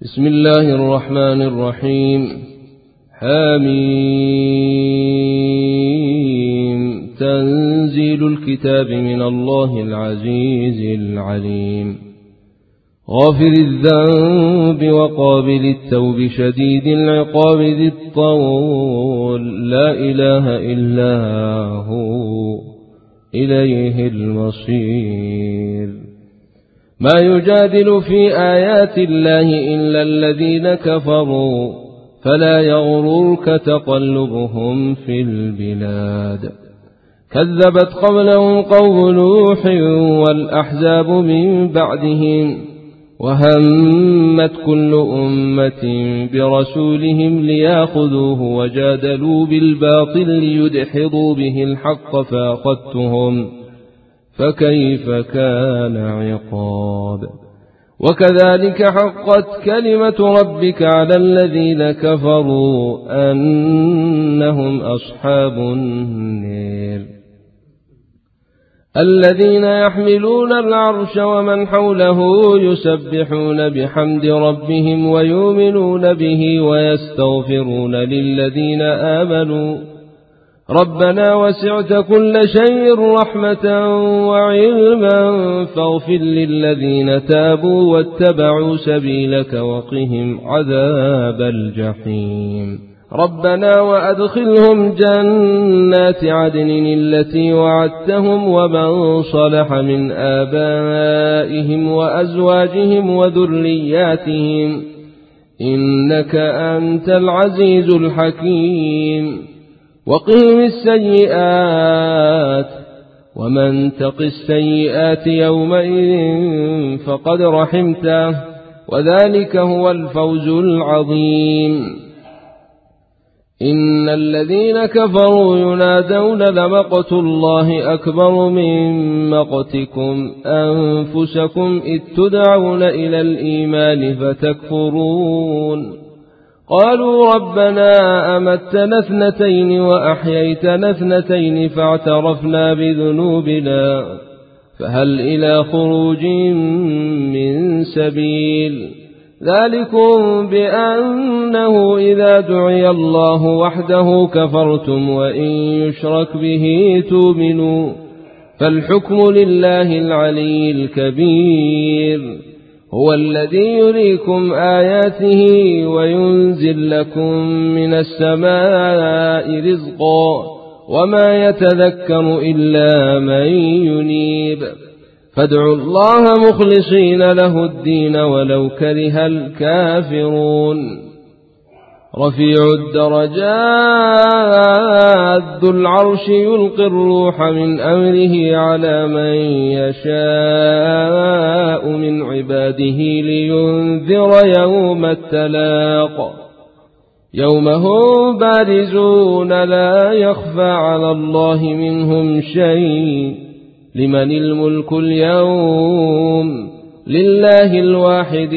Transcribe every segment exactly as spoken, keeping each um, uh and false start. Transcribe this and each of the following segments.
بسم الله الرحمن الرحيم. حميم. تنزيل الكتاب من الله العزيز العليم. غافر الذنب وقابل التوب شديد العقاب ذي الطول لا إله إلا هو إليه المصير. ما يجادل في آيات الله إلا الذين كفروا فلا يغررك تقلبهم في البلاد. كذبت قبلهم قوم نوح والأحزاب من بعدهم وهمت كل أمة برسولهم ليأخذوه وجادلوا بالباطل ليدحضوا به الحق فأخذتهم فكيف كان عقاب. وكذلك حقت كلمة ربك على الذين كفروا أنهم أصحاب النار. الذين يحملون العرش ومن حوله يسبحون بحمد ربهم ويؤمنون به ويستغفرون للذين آمنوا ربنا وسعت كل شيء رحمة وعلما فاغفر للذين تابوا واتبعوا سبيلك وقهم عذاب الجحيم. ربنا وأدخلهم جنات عدن التي وعدتهم ومن صلح من آبائهم وأزواجهم وذرياتهم إنك أنت العزيز الحكيم. وقهم السيئات ومن تق السيئات يومئذ فقد رحمته وذلك هو الفوز العظيم. إن الذين كفروا ينادون لمقت الله أكبر من مقتكم أنفسكم إذ تدعون إلى الإيمان فتكفرون. قالوا ربنا أمتنا اثنتين وأحييتنا اثنتين فاعترفنا بذنوبنا فهل إلى خروج من سبيل. ذلكم بأنه إذا دعي الله وحده كفرتم وإن يشرك به تؤمنوا فالحكم لله العلي الكبير. هو الذي يريكم آياته وينزل لكم من السماء رزقا وما يتذكر إلا من ينيب. فادعوا الله مخلصين له الدين ولو كره الكافرون. رفيع الدرجات ذو العرش يلقي الروح من أمره على من يشاء من عباده لينذر يوم التلاق. يوم هم بارزون لا يخفى على الله منهم شيء. لمن الملك اليوم لله الواحد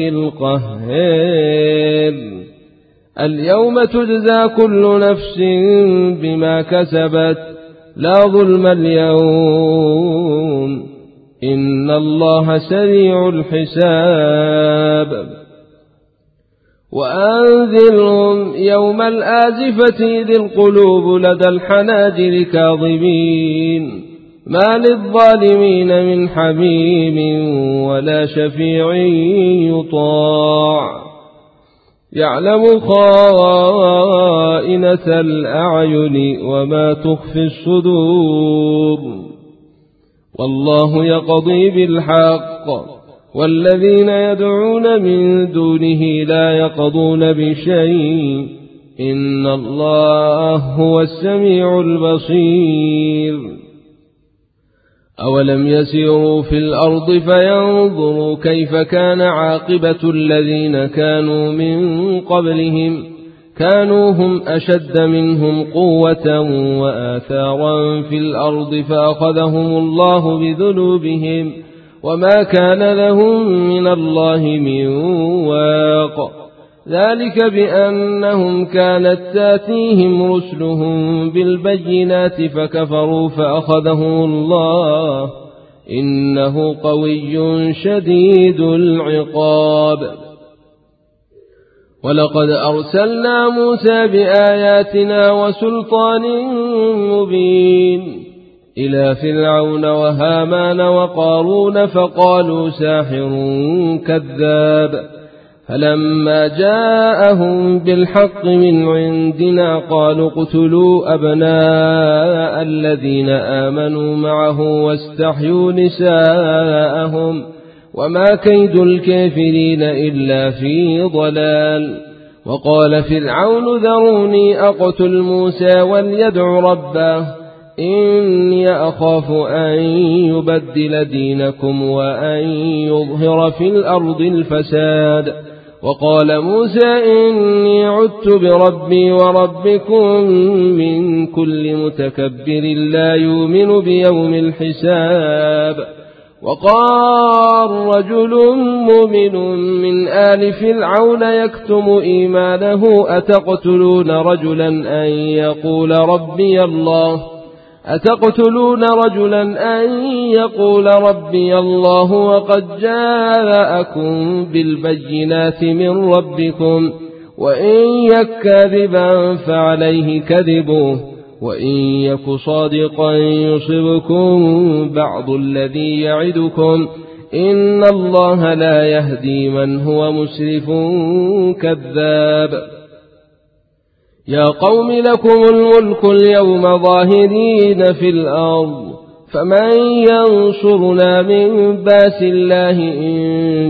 القهار. اليوم تجزى كل نفس بما كسبت لا ظلم اليوم إن الله سريع الحساب. وأنذرهم يوم الآزفة إذ القلوب لدى الحناجر كاظمين ما للظالمين من حميم ولا شفيع يطاع. يعلم خائنة الأعين وما تخفي الصدور والله يقضي بالحق والذين يدعون من دونه لا يقضون بشيء إن الله هو السميع البصير. أولم يسيروا في الأرض فينظروا كيف كان عاقبة الذين كانوا من قبلهم كانوا هم أشد منهم قوة وآثارا في الأرض فأخذهم الله بذنوبهم وما كان لهم من الله من واق. ذلك بأنهم كانت تاتيهم رسلهم بالبينات فكفروا فأخذهم الله إنه قوي شديد العقاب. ولقد أرسلنا موسى بآياتنا وسلطان مبين إلى فرعون وهامان وقارون فقالوا ساحر كذاب فلما جاءهم بالحق من عندنا قالوا اقتلوا أبناء الذين آمنوا معه واستحيوا نساءهم وما كيد الكافرين إلا في ضلال. وقال فرعون ذروني أقتل موسى وليدع ربه إني أخاف أن يبدل دينكم وأن يظهر في الأرض الفساد. وقال موسى إني عدت بربي وربكم من كل متكبر لا يؤمن بيوم الحساب. وقال رجل مؤمن من آل فرعون يكتم إيمانه أتقتلون رجلا أن يقول ربي الله أتقتلون رجلا أن يقول ربي الله وقد جاءكم بالبينات من ربكم وإن يك كاذبا فعليه كذبه وإن يك صادقا يصبكم بعض الذي يعدكم إن الله لا يهدي من هو مسرف كذاب. يا قوم لكم الملك اليوم ظاهرين في الأرض فمن ينصرنا من باس الله إن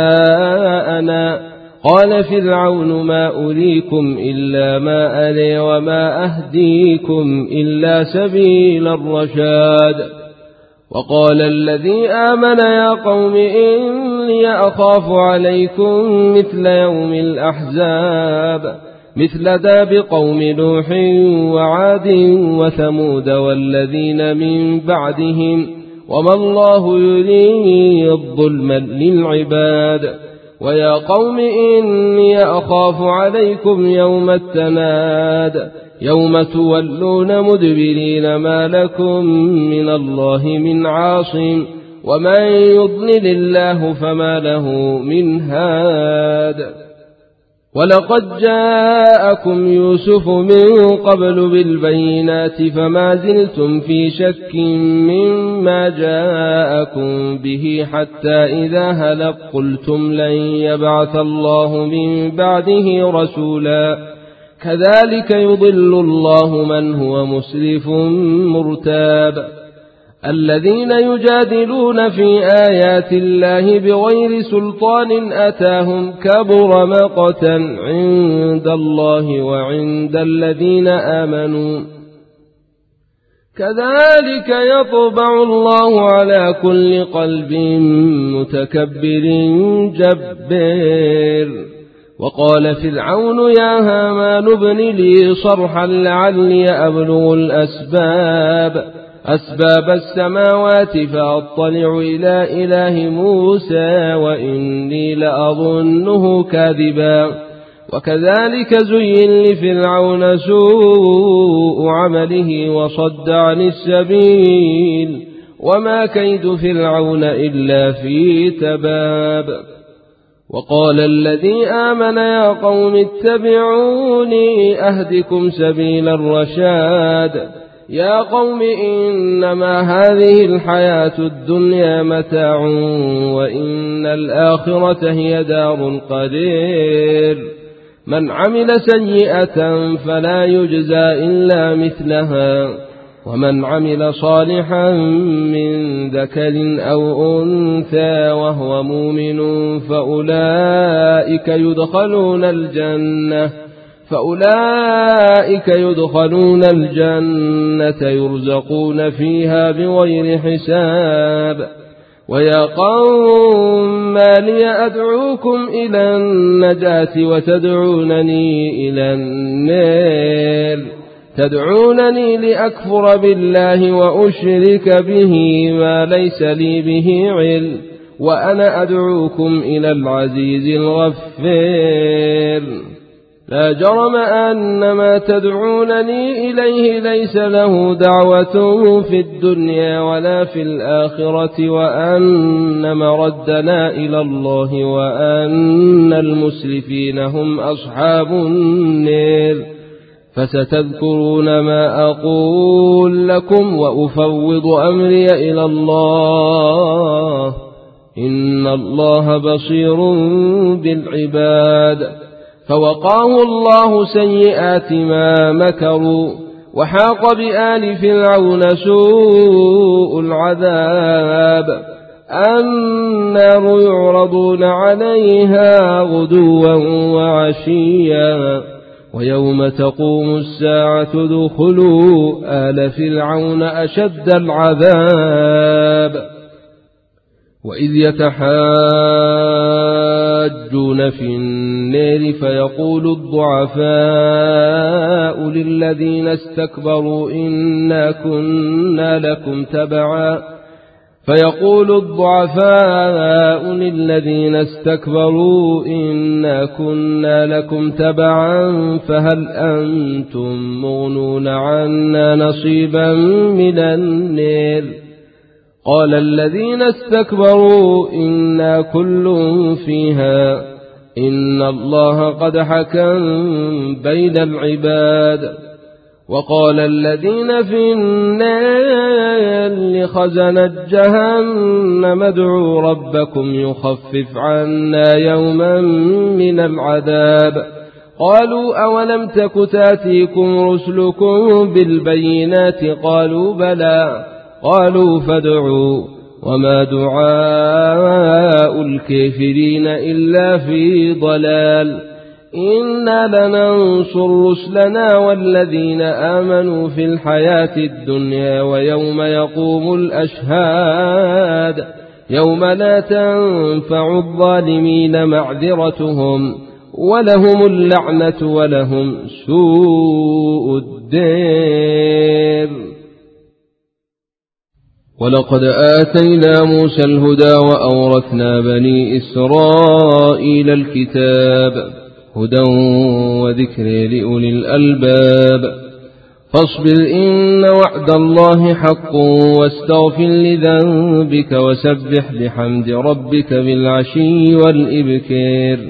جاءنا. قال فرعون ما أريكم إلا ما أري وما أهديكم إلا سبيل الرشاد. وقال الذي آمن يا قوم إني أخاف عليكم مثل يوم الأحزاب مثل داب قوم نوح وعاد وثمود والذين من بعدهم وما الله يريد ظلما للعباد. ويا قوم إني أخاف عليكم يوم التناد يوم تولون مدبرين ما لكم من الله من عاصم ومن يضلل الله فما له من هاد. ولقد جاءكم يوسف من قبل بالبينات فما زلتم في شك مما جاءكم به حتى إذا هلق قلتم لن يبعث الله من بعده رسولا كذلك يضل الله من هو مسرف مرتاب. الذين يجادلون في آيات الله بغير سلطان أتاهم كبر مقتا عند الله وعند الذين آمنوا كذلك يطبع الله على كل قلب متكبر جبار. وقال فرعون يا هامان ابن لي صرحا لعلي أبلغ الأسباب أسباب السماوات فأطلع إلى إله موسى وإني لأظنه كاذبا. وكذلك زين لفرعون سوء عمله وصد عن السبيل وما كيد فرعون إلا في تباب. وقال الذي آمن يا قوم اتبعوني أهدكم سبيل الرشاد. يا قوم إنما هذه الحياة الدنيا متاع وإن الآخرة هي دار القرار. من عمل سيئة فلا يجزى إلا مثلها ومن عمل صالحا من ذكر أو أنثى وهو مؤمن فأولئك يدخلون الجنة فأولئك يدخلون الجنة يرزقون فيها بغير حساب. ويا قوم ما لي أدعوكم إلى النجاة وتدعونني إلى النار تدعونني لأكفر بالله وأشرك به ما ليس لي به علم وأنا أدعوكم إلى العزيز الغفار. لا جرم أن ما تدعونني إليه ليس له دعوة في الدنيا ولا في الآخرة وأن مردنا إلى الله وأن المسرفين هم أصحاب النار. فستذكرون ما أقول لكم وأفوض أمري إلى الله إن الله بصير بالعباد. فوقاه الله سيئات ما مكروا وحاق بآل فرعون سوء العذاب. النار يعرضون عليها غدوا وعشيا ويوم تقوم الساعة ادخلوا آل فرعون أشد العذاب. وإذ يتحاجون في النار فيقول الضعفاء للذين استكبروا إنا كنا لكم تبعا فيقول الضعفاء للذين استكبروا إنا كنا لكم تبعا فهل أنتم مغنون عنا نصيبا من النار. قال الذين استكبروا إنا كل فيها إن الله قد حكم بين العباد. وقال الذين في النار لخزنة جهنم ادعوا ربكم يخفف عنا يوما من العذاب. قالوا أولم تك تأتيكم رسلكم بالبينات قالوا بلى قالوا فادعوا وما دعاء الكافرين إلا في ضلال. إنا لننصر رسلنا والذين آمنوا في الحياة الدنيا ويوم يقوم الأشهاد يوم لا تنفع الظالمين معذرتهم ولهم اللعنة ولهم سوء الدار. ولقد آتينا موسى الهدى وأورثنا بني إسرائيل الكتاب هدى وذكر لأولي الألباب. فاصبر إن وعد الله حق واستغفر لذنبك وسبح بحمد ربك بالعشي والإبكار.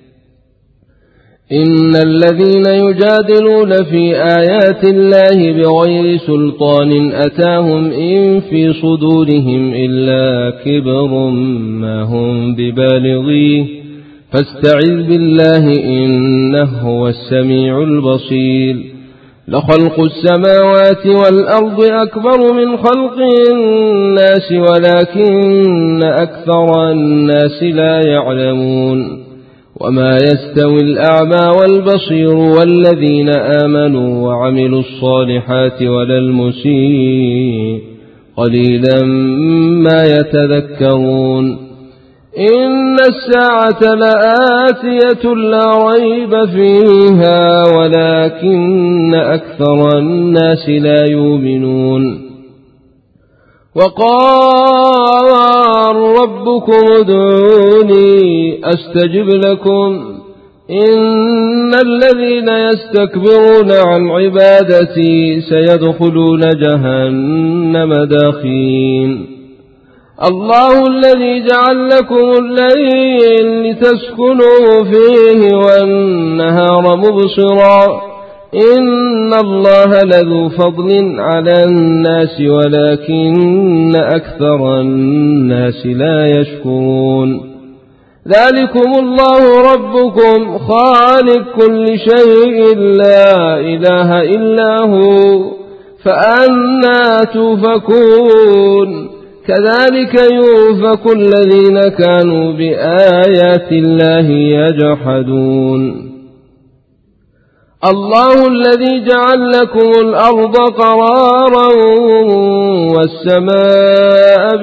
إن الذين يجادلون في آيات الله بغير سلطان أتاهم إن في صدورهم إلا كبر ما هم ببالغيه فاستعذ بالله إنه هو السميع البصير. لخلق السماوات والأرض أكبر من خلق الناس ولكن أكثر الناس لا يعلمون. وما يستوي الأعمى والبصير والذين آمنوا وعملوا الصالحات ولا المسيء قليلا ما يتذكرون. إن الساعة لآتية لا ريب فيها ولكن أكثر الناس لا يؤمنون. وقال ربكم ادعوني أستجب لكم إن الذين يستكبرون عن عبادتي سيدخلون جهنم داخرين. الله الذي جعل لكم الليل لتسكنوا فيه والنهار مبصرا إن الله لذو فضل على الناس ولكن أكثر الناس لا يشكرون. ذلكم الله ربكم خالق كل شيء لا إله إلا هو فأنى توفكون. كذلك يؤفك الذين كانوا بآيات الله يجحدون. الله الذي جعل لكم الأرض قرارا والسماء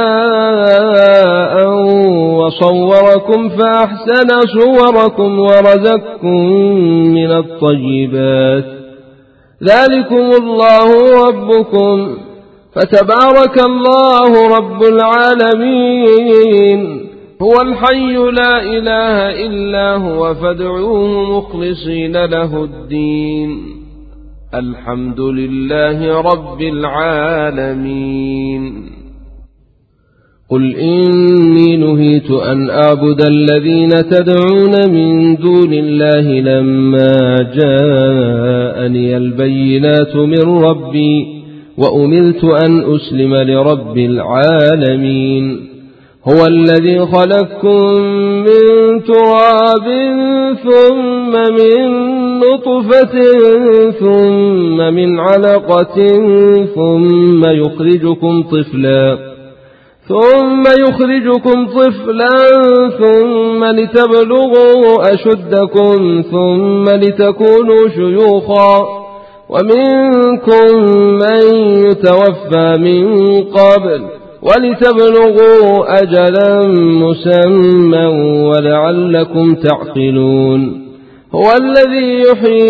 بناء وصوركم فأحسن صوركم ورزقكم من الطيبات. ذلكم الله ربكم فتبارك الله رب العالمين. هو الحي لا إله إلا هو فادعوه مخلصين له الدين الحمد لله رب العالمين. قل إني نهيت أن أعبد الذين تدعون من دون الله لما جاءني البينات من ربي وأمرت أن أسلم لرب العالمين. هو الذي خلقكم من تراب ثم من نطفة ثم من علقة ثم يخرجكم طفلا ثم يخرجكم طفلا ثم لتبلغوا أشدكم ثم لتكونوا شيوخا ومنكم من يتوفى من قبل ولتبلغوا أجلا مسمى ولعلكم تعقلون. هو الذي يحيي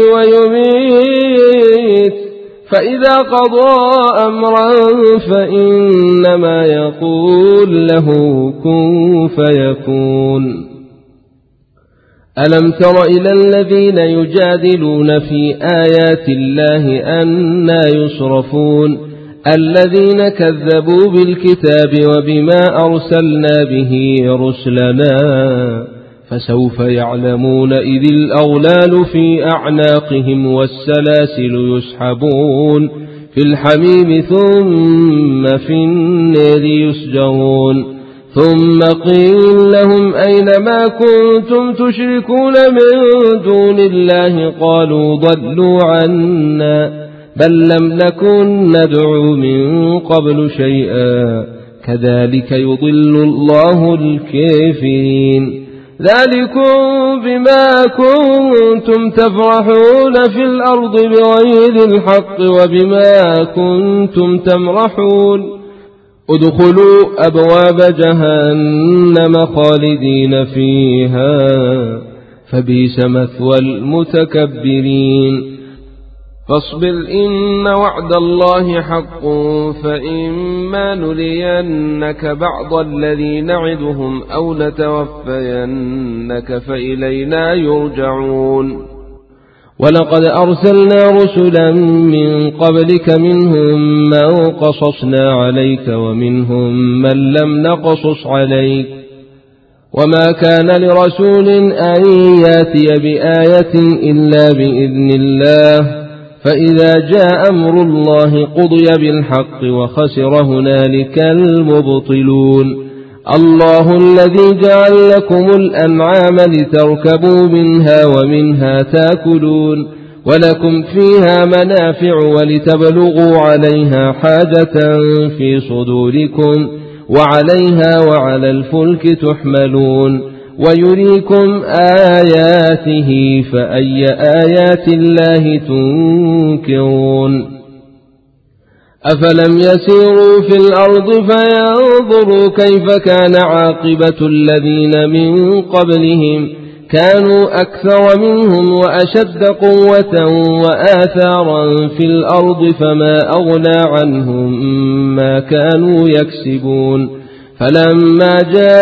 ويميت فإذا قضى أمرا فإنما يقول له كن فيكون. ألم تر إلى الذين يجادلون في آيات الله أنى يصرفون الذين كذبوا بالكتاب وبما أرسلنا به رسلنا فسوف يعلمون إذ الأغلال في أعناقهم والسلاسل يسحبون في الحميم ثم في النار يسجرون ثم قيل لهم أين ما كنتم تشركون من دون الله قالوا ضلوا عنا بل لم نكن ندعو من قبل شيئا كذلك يضل الله الكافرين. ذلكم بما كنتم تفرحون في الأرض بغير الحق وبما كنتم تمرحون. ادخلوا أبواب جهنم خالدين فيها فبئس مثوى المتكبرين. فاصبر إن وعد الله حق فإما نرينك بعض الذي نعدهم أو نتوفينك فإلينا يرجعون. ولقد أرسلنا رسلا من قبلك منهم من قصصنا عليك ومنهم من لم نقصص عليك وما كان لرسول أن ياتي بآية إلا بإذن الله فإذا جاء أمر الله قضي بالحق وخسر هنالك المبطلون. الله الذي جعل لكم الأنعام لتركبوا منها ومنها تاكلون ولكم فيها منافع ولتبلغوا عليها حاجة في صدوركم وعليها وعلى الفلك تحملون ويريكم آياته فأي آيات الله تنكرون. أفلم يسيروا في الأرض فينظروا كيف كان عاقبة الذين من قبلهم كانوا أكثر منهم وأشد قوة وآثارا في الأرض فما أغنى عنهم ما كانوا يكسبون. فلما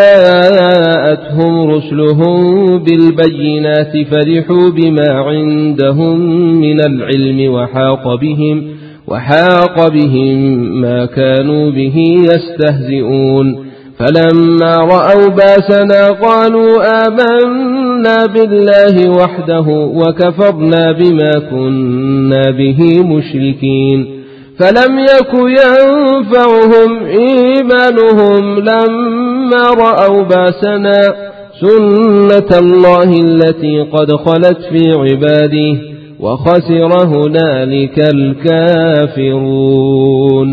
جاءتهم رسلهم بالبينات فرحوا بما عندهم من العلم وحاق بهم وحاق بهم ما كانوا به يستهزئون. فلما رأوا باسنا قالوا آمنا بالله وحده وكفرنا بما كنا به مشركين. فلم يك ينفعهم إيمانهم لما رأوا باسنا سنة الله التي قد خلت في عباده وخسر هنالك الكافرون.